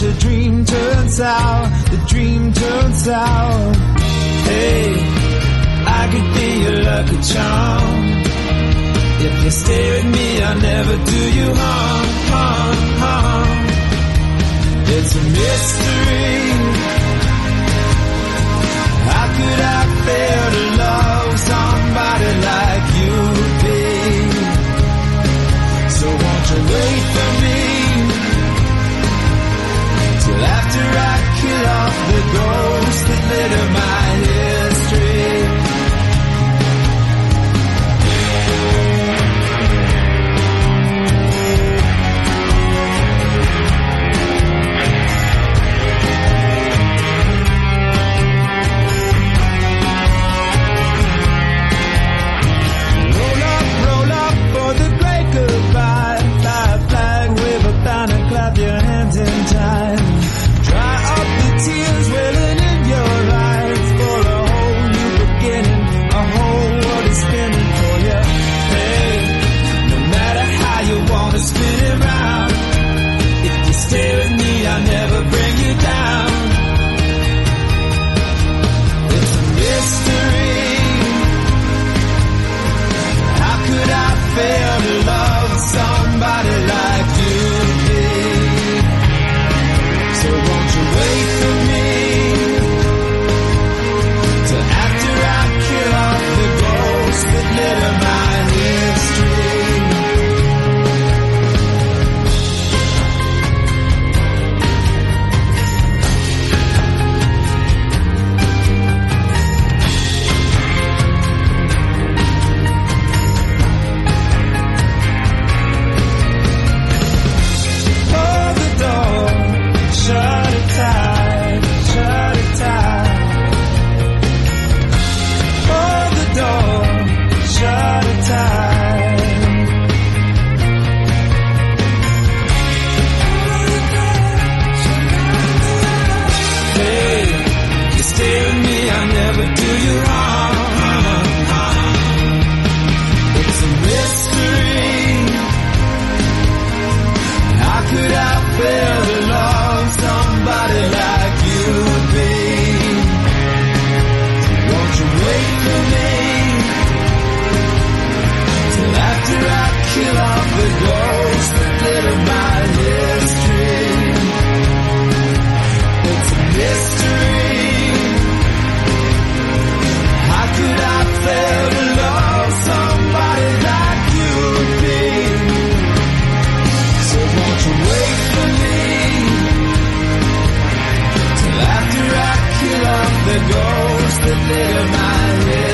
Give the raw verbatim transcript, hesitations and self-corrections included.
watch a dream turn sour, the dream turns sour. Hey, I could be your lucky charm. If you stay with me, I'll never do you harm, harm, harm. It's a mystery. How could I fail to love somebody like you, babe? So won't you wait for me till after I kill off the ghosts that litter my history? The ghost that litter my head.